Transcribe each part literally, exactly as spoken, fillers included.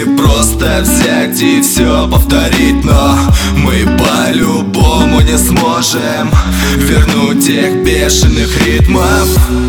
бы просто взять и все повторить, но мы по-любому не сможем вернуть тех бешеных ритмов.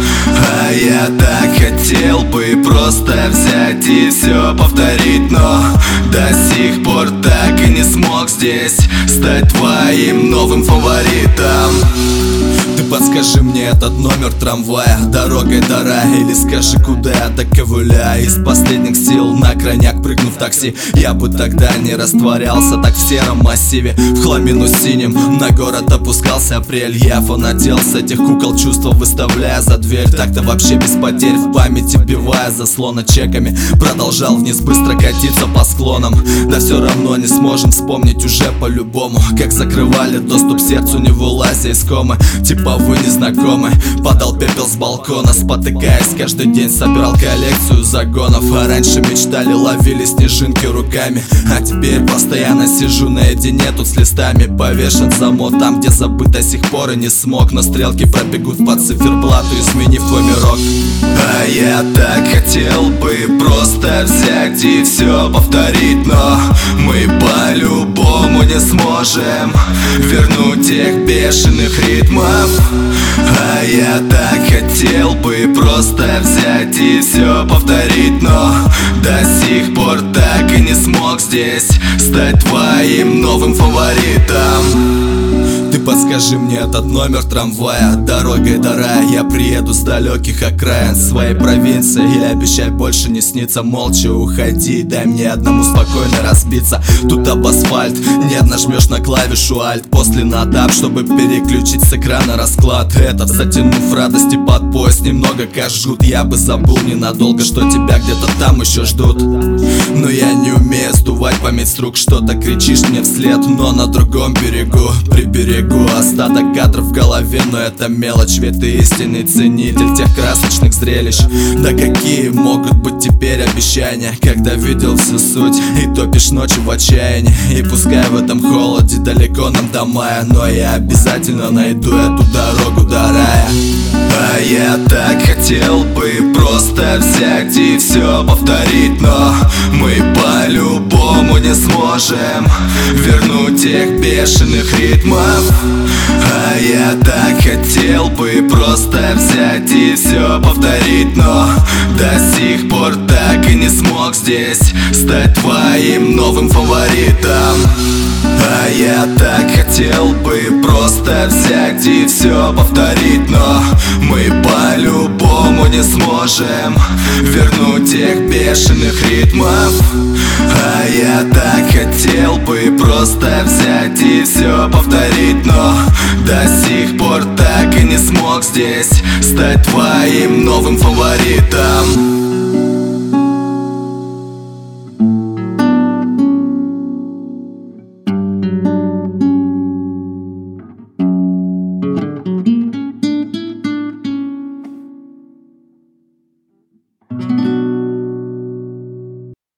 А я так хотел бы просто взять и все повторить, но до сих пор так и не смог здесь стать твоим новым фаворитом. Ты подскажи мне этот номер трамвая, дорогой до рая, или скажи, куда я доковыляю. Из последних сил на крайняк прыгнув в такси, я бы тогда не растворялся так в сером массиве. В хламину синим на город опускался апрель. Я фанател с этих кукол, чувства выставляя за дверь. Так-то вообще без потерь в памяти, вбивая заслона чеками. Продолжал вниз быстро катиться по склонам. Да все равно не сможем вспомнить уже по-любому, как закрывали доступ сердцу, не вылазя из комы. Типа вы не знакомы. Падал пепел с балкона, спотыкаясь, каждый день собирал коллекцию загонов. А раньше мечтали, ловили снежинки руками, а теперь постоянно сижу наедине тут с листами. Повешен замок там, где забыть до сих пор и не смог, но стрелки пробегут по циферблату, изменив твой мирок. А я так хотел бы просто взять и все повторить, но мы по-любому не сможем вернуть тех бешеных ритмов. А я так хотел бы просто взять и все повторить, но до сих пор так и не смог здесь стать твоим новым фаворитом. Ты подскажи мне этот номер трамвая, дорогой до рая. Я приеду с далеких окраин своей провинции, и обещай больше не снится. Молча уходи, дай мне одному спокойно разбиться. Тут об асфальт, нервно жмешь на клавишу альт, после на тап, чтобы переключить с экрана расклад. Этот затянув радости под пояс, немного как жгут. Я бы забыл ненадолго, что тебя где-то там еще ждут, но я не умею сдувать память с рук. Что-то кричишь мне вслед, но на другом берегу приберегу остаток кадров в голове, но это мелочь, ведь ты истинный ценитель тех красочных зрелищ. Да какие могут быть теперь обещания, когда видел всю суть и топишь ночи в отчаянии. И пускай в этом холоде далеко нам до мая, но я обязательно найду эту дорогу до рая. А я так хотел бы просто взять и все повторить, но мы по-любому не сможем вернуть тех бешеных ритмов. А я так хотел бы просто взять и все повторить, но до сих пор так и не смог здесь стать твоим новым фаворитом. А я так хотел бы просто взять и все повторить, но мы по-любому не сможем вернуть тех бешеных ритмов. А я так хотел бы просто взять и все повторить, но до сих пор так и не смог здесь стать твоим новым фаворитом.